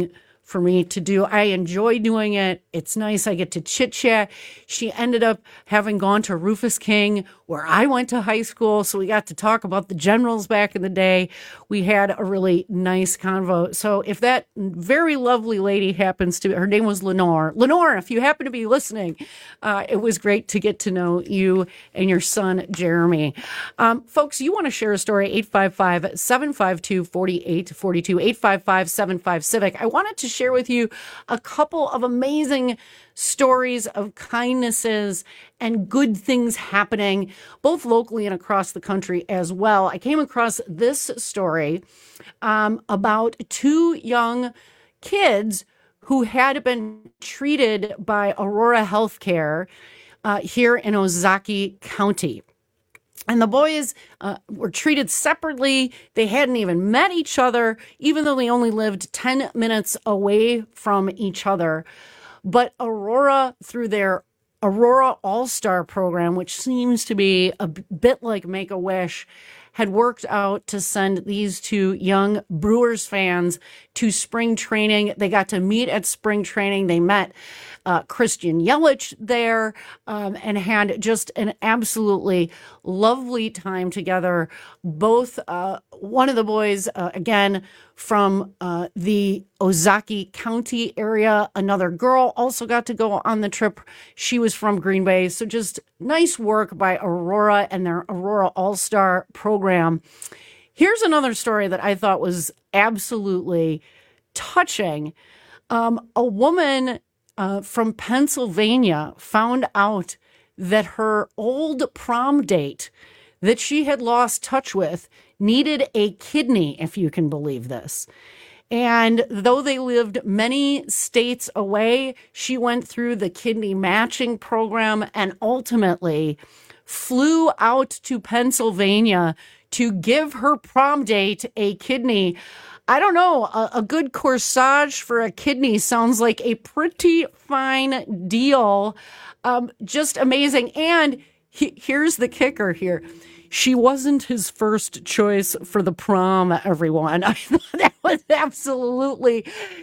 for me to do. I enjoy doing it. It's nice. I get to chit chat. She ended up having gone to Rufus King, where I went to high school. So we got to talk about the Generals back in the day. We had a really nice convo. So if that very lovely lady happens to, her name was Lenore. Lenore, if you happen to be listening, uh, it was great to get to know you and your son, Jeremy. Um, folks, you want to share a story, eight five five, seven five two, four eight four two, eight five five, seven five, CIVIC. I wanted to share with you a couple of amazing stories of kindnesses and good things happening, both locally and across the country as well. I came across this story um, about two young kids who had been treated by Aurora Healthcare uh, here in Ozaukee County. And the boys uh, were treated separately. They hadn't even met each other, even though they only lived ten minutes away from each other. But Aurora, through their Aurora All-Star program, which seems to be a bit like Make-A-Wish, had worked out to send these two young Brewers fans to spring training. They got to meet at spring training. They met uh, Christian Yelich there um, and had just an absolutely lovely time together. Both, uh, one of the boys, uh, again, from uh, the Ozaukee County area. Another girl also got to go on the trip. She was from Green Bay. So just nice work by Aurora and their Aurora All-Star program. Here's another story that I thought was absolutely touching. Um, a woman uh, from Pennsylvania found out that her old prom date that she had lost touch with needed a kidney, if you can believe this. And though they lived many states away, she went through the kidney matching program and ultimately flew out to Pennsylvania to give her prom date a kidney. I don't know, a, a good corsage for a kidney sounds like a pretty fine deal. Um, just amazing. And he, here's the kicker here. She wasn't his first choice for the prom, everyone. I thought that was absolutely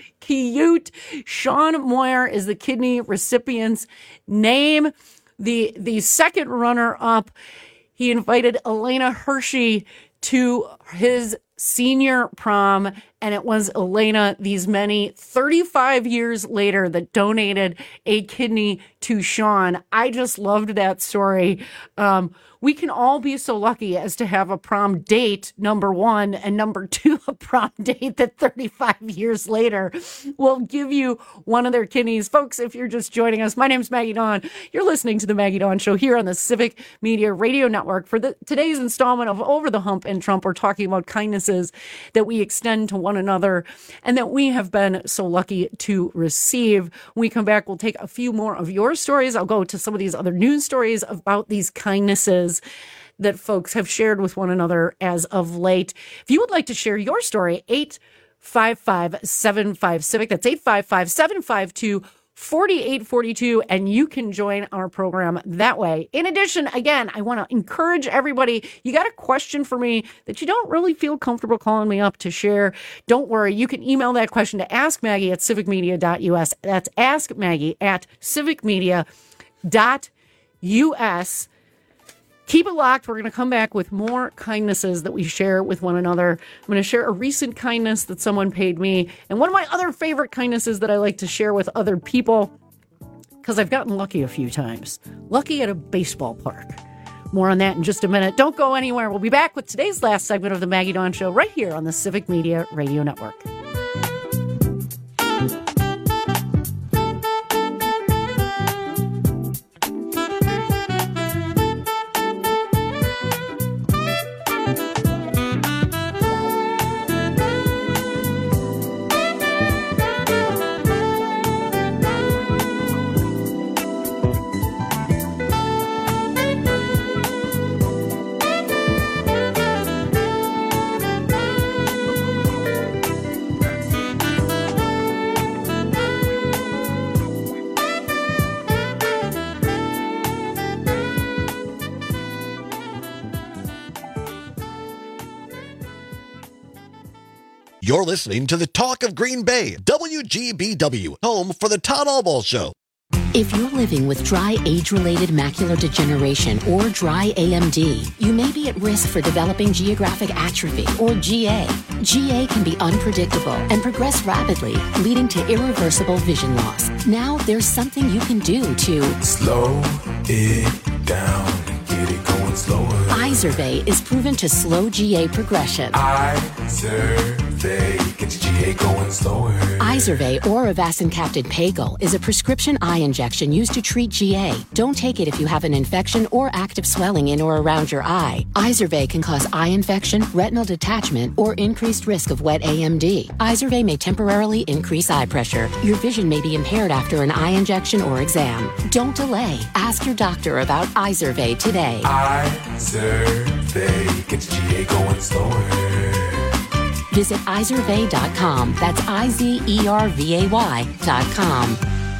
cute. Sean Moyer is the kidney recipient's name. The, the second runner-up, he invited Elena Hershey to his senior prom, and it was Elena, these many thirty-five years later, that donated a kidney to Sean. I just loved that story. Um, we can all be so lucky as to have a prom date, number one, and number two, a prom date that thirty-five years later will give you one of their kidneys. Folks, if you're just joining us, my name's Maggie Dawn. You're listening to the Maggie Dawn Show here on the Civic Media Radio Network. For the, today's installment of Over the Hump and Trump, we're talking about kindnesses that we extend to one another and that we have been so lucky to receive. When we come back, we'll take a few more of your stories. I'll go to some of these other news stories about these kindnesses that folks have shared with one another as of late. If you would like to share your story, eight five five, seven five, CIVIC. That's eight five five, seven five two, four eight four two, and you can join our program that way. In addition, again, I want to encourage everybody, you got a question for me that you don't really feel comfortable calling me up to share, don't worry. You can email that question to ask Maggie at civic media dot U S. That's ask Maggie at civic media dot U S. Keep it locked. We're going to come back with more kindnesses that we share with one another. I'm going to share a recent kindness that someone paid me, and one of my other favorite kindnesses that I like to share with other people, because I've gotten lucky a few times. Lucky at a baseball park. More on that in just a minute. Don't go anywhere. We'll be back with today's last segment of the Maggie Dawn Show right here on the Civic Media Radio Network. You're listening to the Talk of Green Bay, W G B W, home for the Todd Albaugh Show. If you're living with dry age-related macular degeneration or dry A M D, you may be at risk for developing geographic atrophy or G A. G A can be unpredictable and progress rapidly, leading to irreversible vision loss. Now there's something you can do to slow it down, get it going slower. Izervay is proven to slow G A progression. Izervay gets G A going slower. Izervay or avacincaptad pagel is a prescription eye injection used to treat G A. Don't take it if you have an infection or active swelling in or around your eye. Izervay can cause eye infection, retinal detachment, or increased risk of wet A M D. Izervay may temporarily increase eye pressure. Your vision may be impaired after an eye injection or exam. Don't delay. Ask your doctor about Izervay today. Izervay gets G A going slower. Visit izervay dot com. That's I Z E R V A Y dot com.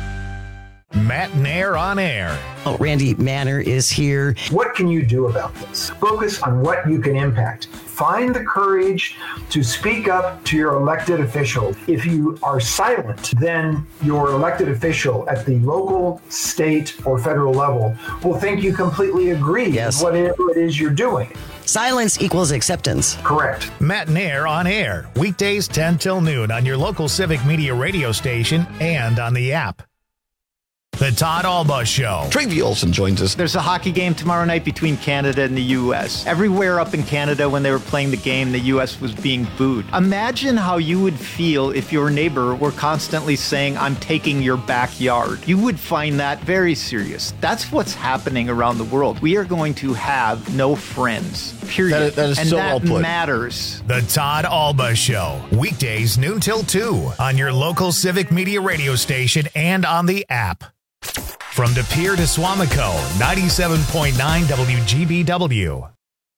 Matt Nair on air. Oh, Randy Manner is here. What can you do about this? Focus on what you can impact. Find the courage to speak up to your elected official. If you are silent, then your elected official at the local, state, or federal level will think you completely agree yes. with whatever it is you're doing. Silence equals acceptance. Correct. Matt Nair on air. Weekdays ten till noon on your local Civic Media radio station and on the app. The Todd Albaugh Show. Travi Olson joins us. There's a hockey game tomorrow night between Canada and the U S. Everywhere up in Canada when they were playing the game, the U S was being booed. Imagine how you would feel if your neighbor were constantly saying, I'm taking your backyard. You would find that very serious. That's what's happening around the world. We are going to have no friends, period. That is, that is and so that well put. matters. The Todd Albaugh Show. Weekdays noon till two on your local Civic Media radio station and on the app. From De Pere to Swamico, ninety-seven point nine W G B W.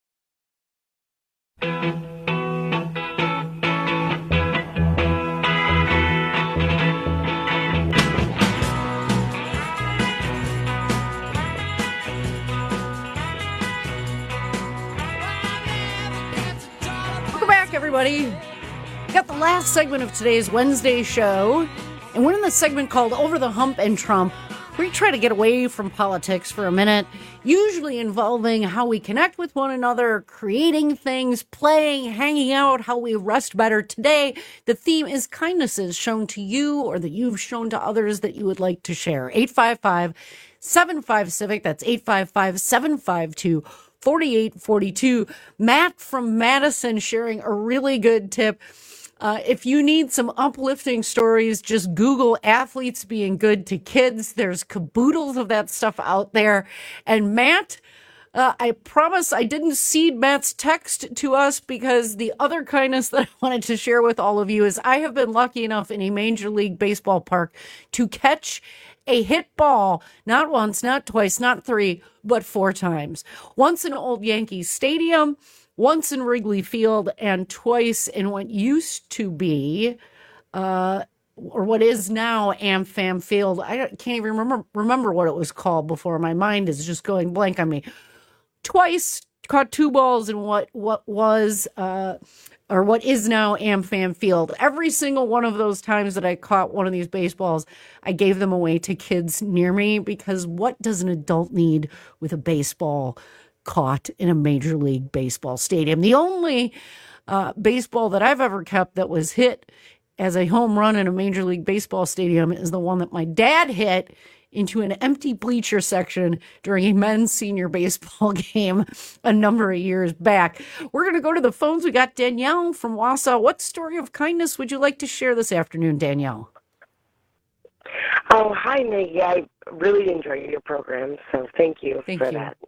Welcome back, everybody. Got the last segment of today's Wednesday show, and we're in the segment called Over the Hump and Trump. We try to get away from politics for a minute, usually involving how we connect with one another, creating things, playing, hanging out, how we rest better. Today, the theme is kindnesses shown to you or that you've shown to others that you would like to share. eight five five, seven five, CIVIC. That's eight five five, seven five two, four eight four two. Matt from Madison sharing a really good tip. Uh, if you need some uplifting stories, just Google athletes being good to kids. There's caboodles of that stuff out there. And Matt, uh, I promise I didn't seed Matt's text to us because the other kindness that I wanted to share with all of you is I have been lucky enough in a Major League Baseball park to catch a hit ball, not once, not twice, not three, but four times. Once in Old Yankees Stadium, once in Wrigley Field, and twice in what used to be, uh, or what is now AmFam Field. I can't even remember remember what it was called before. My mind is just going blank on me. Twice caught two balls in what what was uh, or what is now AmFam Field. Every single one of those times that I caught one of these baseballs, I gave them away to kids near me because what does an adult need with a baseball caught in a Major League Baseball stadium? The only uh, baseball that I've ever kept that was hit as a home run in a Major League Baseball stadium is the one that my dad hit into an empty bleacher section during a men's senior baseball game a number of years back. We're going to go to the phones. We got Danielle from Wausau. What story of kindness would you like to share this afternoon, Danielle? Oh, hi, Maggie. I really enjoy your program, so thank you thank for you. that.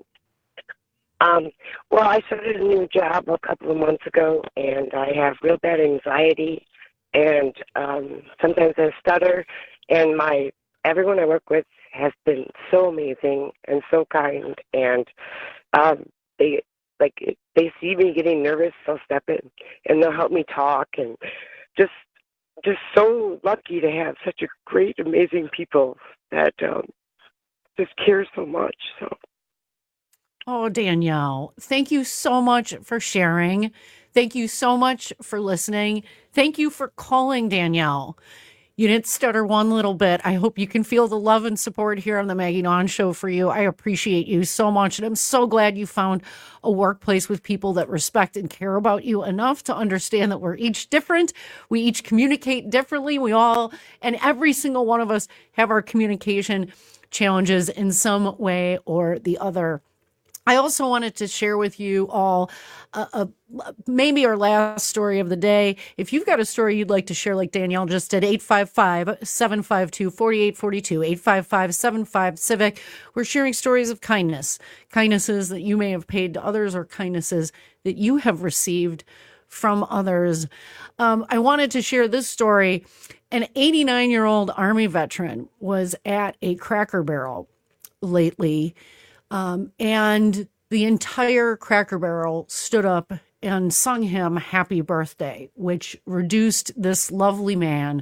Um, well, I started a new job a couple of months ago, and I have real bad anxiety, and um, sometimes I stutter, and my everyone I work with has been so amazing and so kind, and um, they like they see me getting nervous, they'll step in and they'll help me talk, and just just so lucky to have such a great, amazing people that um, just care so much. So. Oh, Danielle, thank you so much for sharing. Thank you so much for listening. Thank you for calling, Danielle. You didn't stutter one little bit. I hope you can feel the love and support here on the Maggie Nawn Show for you. I appreciate you so much. And I'm so glad you found a workplace with people that respect and care about you enough to understand that we're each different. We each communicate differently. We all, and every single one of us, have our communication challenges in some way or the other. I also wanted to share with you all uh, uh, maybe our last story of the day. If you've got a story you'd like to share like Danielle just did, eight five five, seven five two, four eight four two, eight five five, seven five, CIVIC. We're sharing stories of kindness, kindnesses that you may have paid to others or kindnesses that you have received from others. Um, I wanted to share this story. An eighty-nine-year-old Army veteran was at a Cracker Barrel lately. Um, and the entire Cracker Barrel stood up and sung him happy birthday, which reduced this lovely man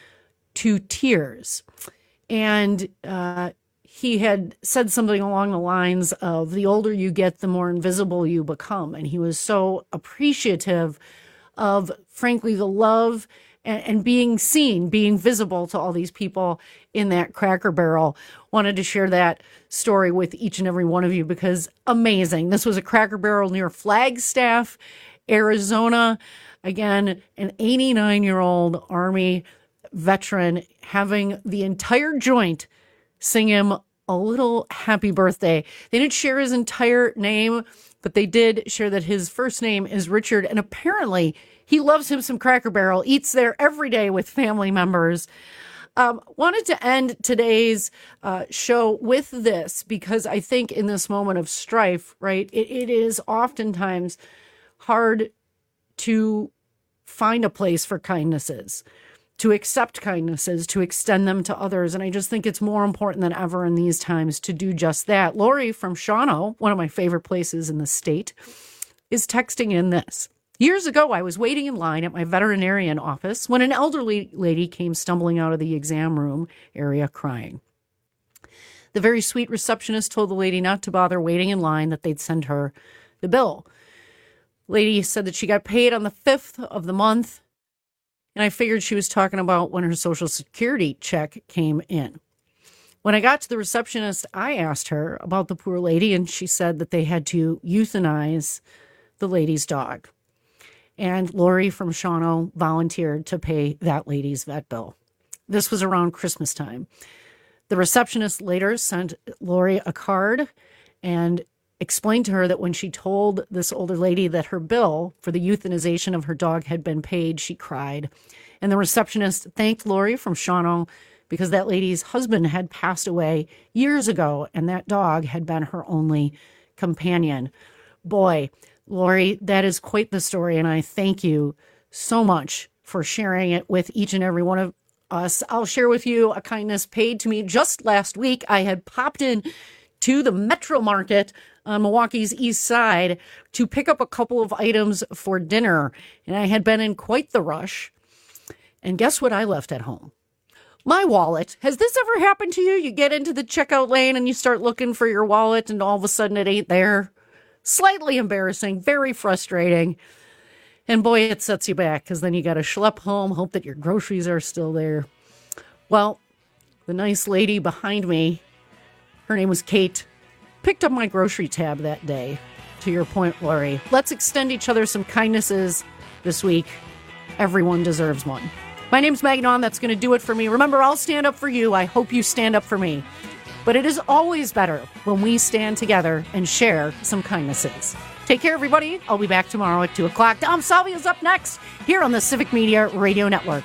to tears. And uh, he had said something along the lines of, the older you get, the more invisible you become. And he was so appreciative of, frankly, the love and, and being seen, being visible to all these people in that Cracker Barrel. Wanted to share that story with each and every one of you because amazing. This was a Cracker Barrel near Flagstaff, Arizona. Again, an eighty-nine-year-old Army veteran having the entire joint sing him a little happy birthday. They didn't share his entire name, but they did share that his first name is Richard, and apparently he loves him some Cracker Barrel, eats there every day with family members. Um, wanted to end today's uh, show with this because I think in this moment of strife, right, it, it is oftentimes hard to find a place for kindnesses, to accept kindnesses, to extend them to others. And I just think it's more important than ever in these times to do just that. Lori from Shawano, one of my favorite places in the state, is texting in this. Years ago, I was waiting in line at my veterinarian office when an elderly lady came stumbling out of the exam room area crying. The very sweet receptionist told the lady not to bother waiting in line, that they'd send her the bill. Lady said that she got paid on the fifth of the month, and I figured she was talking about when her Social Security check came in. When I got to the receptionist, I asked her about the poor lady, and she said that they had to euthanize the lady's dog. And Lori from Shawano volunteered to pay that lady's vet bill. This was around Christmas time. The receptionist later sent Lori a card and explained to her that when she told this older lady that her bill for the euthanization of her dog had been paid, she cried. And the receptionist thanked Lori from Shawano because that lady's husband had passed away years ago, and that dog had been her only companion. Boy, Lori, that is quite the story, and I thank you so much for sharing it with each and every one of us. I'll share with you a kindness paid to me just last week. I had popped in to the Metro Market on Milwaukee's east side to pick up a couple of items for dinner, and I had been in quite the rush. And guess what I left at home? My wallet. Has this ever happened to you? You get into the checkout lane and you start looking for your wallet, and all of a sudden it ain't there. Slightly embarrassing, very frustrating. And boy, it sets you back because then you got to schlep home, hope that your groceries are still there. Well, the nice lady behind me, her name was Kate, picked up my grocery tab that day. To your point, Lori, let's extend each other some kindnesses this week. Everyone deserves one. My name's Maggie Nawn. That's going to do it for me. Remember, I'll stand up for you. I hope you stand up for me. But it is always better when we stand together and share some kindnesses. Take care, everybody. I'll be back tomorrow at two o'clock. Dom Salvia is up next here on the Civic Media Radio Network.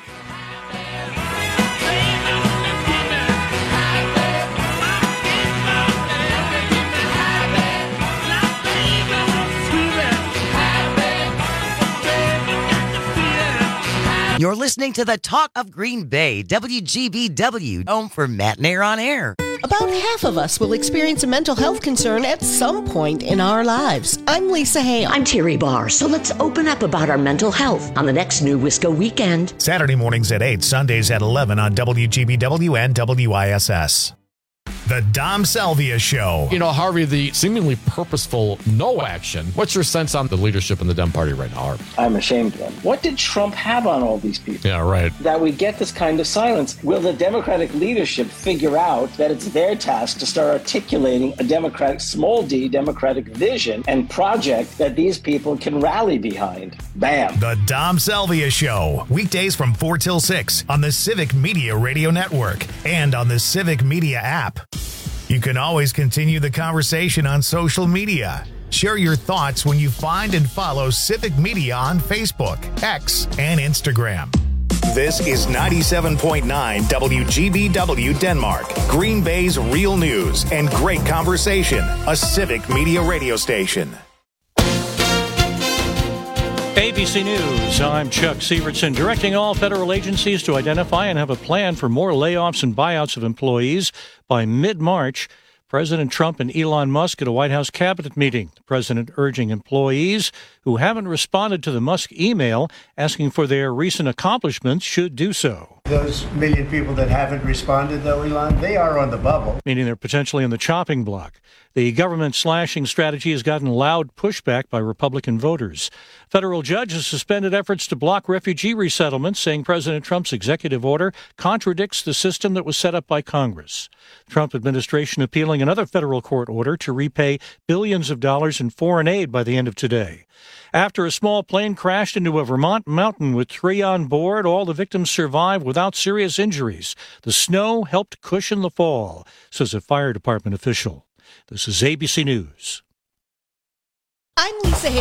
You're listening to the Talk of Green Bay, W G B W, home for Matt and Air on Air. About half of us will experience a mental health concern at some point in our lives. I'm Lisa Hale. I'm Terry Barr. So let's open up about our mental health on the next New Wisco Weekend. Saturday mornings at eight, Sundays at eleven on W G B W and W I S S. The Dom Salvia Show. You know, Harvey, the seemingly purposeful no action. What's your sense on the leadership in the Dem Party right now, Harvey? I'm ashamed of them. What did Trump have on all these people? Yeah, right. That we get this kind of silence. Will the Democratic leadership figure out that it's their task to start articulating a Democratic, small d, Democratic vision and project that these people can rally behind? Bam. The Dom Salvia Show. Weekdays from four till six on the Civic Media Radio Network and on the Civic Media app. You can always continue the conversation on social media. Share your thoughts when you find and follow Civic Media on Facebook, X, and Instagram. This is ninety-seven point nine W G B W Denmark, Green Bay's real news and great conversation, a Civic Media radio station. A B C News, I'm Chuck Sievertson, directing all federal agencies to identify and have a plan for more layoffs and buyouts of employees by mid-March. President Trump and Elon Musk at a White House cabinet meeting. The president urging employees who haven't responded to the Musk email asking for their recent accomplishments should do so. Those million people that haven't responded, though, Elon, they are on the bubble. Meaning they're potentially on the chopping block. The government slashing strategy has gotten loud pushback by Republican voters. Federal judge has suspended efforts to block refugee resettlements, saying President Trump's executive order contradicts the system that was set up by Congress. Trump administration appealing another federal court order to repay billions of dollars in foreign aid by the end of today. After a small plane crashed into a Vermont mountain with three on board, all the victims survived without serious injuries. The snow helped cushion the fall, says a fire department official. This is A B C News. I'm Lisa Harris.